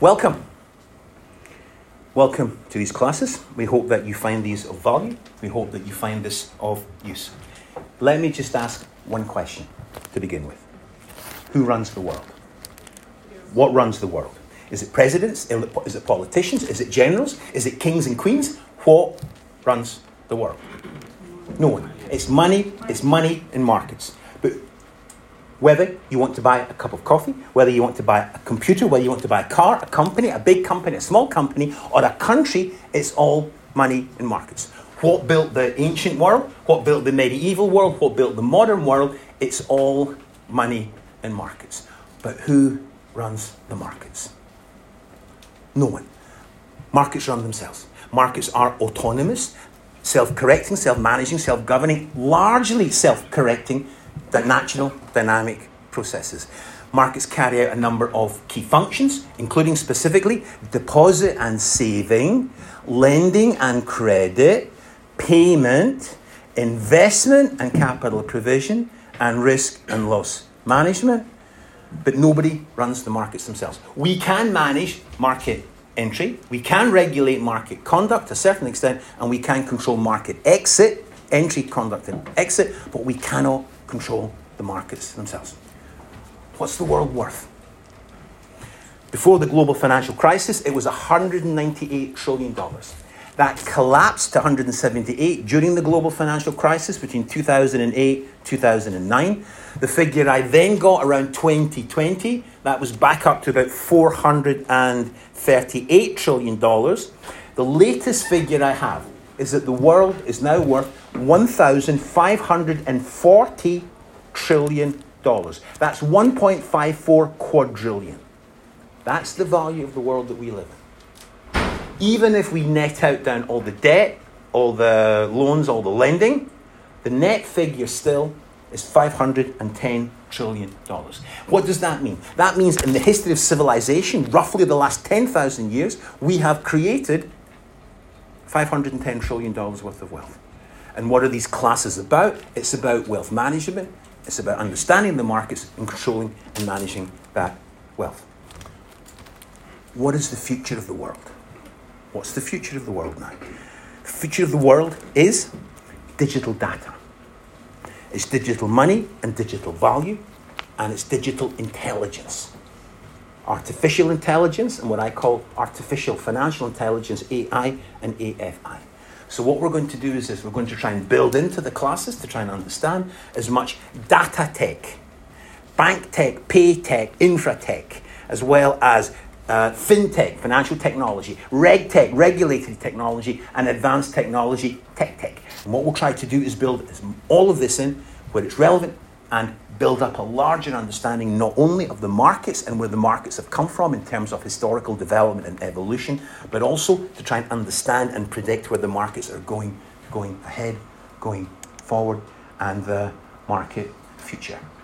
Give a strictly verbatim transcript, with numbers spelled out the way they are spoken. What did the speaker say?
Welcome. Welcome to these classes. We hope that you find these of value. We hope that you find this of use. Let me just ask one question to begin with. Who runs the world? What runs the world? Is it presidents? Is it politicians? Is it generals? Is it kings and queens? What runs the world? No one. It's money. It's money in markets. But whether you want to buy a cup of coffee, whether you want to buy a computer, whether you want to buy a car, a company, a big company, a small company, or a country, it's all money in markets. What built the ancient world? What built the medieval world? What built the modern world? It's all money in markets. But who runs the markets? No one. Markets run themselves. Markets are autonomous, self-correcting, self-managing, self-governing, largely self-correcting, the natural dynamic processes. Markets carry out a number of key functions, including specifically deposit and saving, lending and credit, payment, investment and capital provision, and risk and loss management. But nobody runs the markets themselves. We can manage market entry, we can regulate market conduct to a certain extent, and we can control market exit, entry, conduct, and exit, but we cannot control the markets themselves. What's the world worth? Before the global financial crisis, it was one hundred ninety-eight trillion dollars. That collapsed to one hundred seventy-eight during the global financial crisis between two thousand eight and two thousand nine. The figure I then got around twenty twenty, that was back up to about four hundred thirty-eight trillion dollars. The latest figure I have is that the world is now worth one thousand five hundred forty trillion dollars. That's one point five four quadrillion. That's the value of the world that we live in. Even if we net out down all the debt, all the loans, all the lending, the net figure still is five hundred ten trillion dollars. What does that mean? That means in the history of civilization, roughly the last ten thousand years, we have created five hundred ten trillion dollars worth of wealth. And what are these classes about? It's about wealth management. It's about understanding the markets and controlling and managing that wealth. What is the future of the world? What's the future of the world now? The future of the world is digital data. It's digital money and digital value, and it's digital intelligence. Artificial intelligence and what I call artificial financial intelligence, A I and A F I. So what we're going to do is this, we're going to try and build into the classes to try and understand as much data tech, bank tech, pay tech, infra tech, as well as uh, fintech, financial technology, reg tech, regulated technology, and advanced technology, tech tech. And what we'll try to do is build all of this in where it's relevant and build up a larger understanding not only of the markets and where the markets have come from in terms of historical development and evolution, but also to try and understand and predict where the markets are going, going ahead, going forward, and the market future.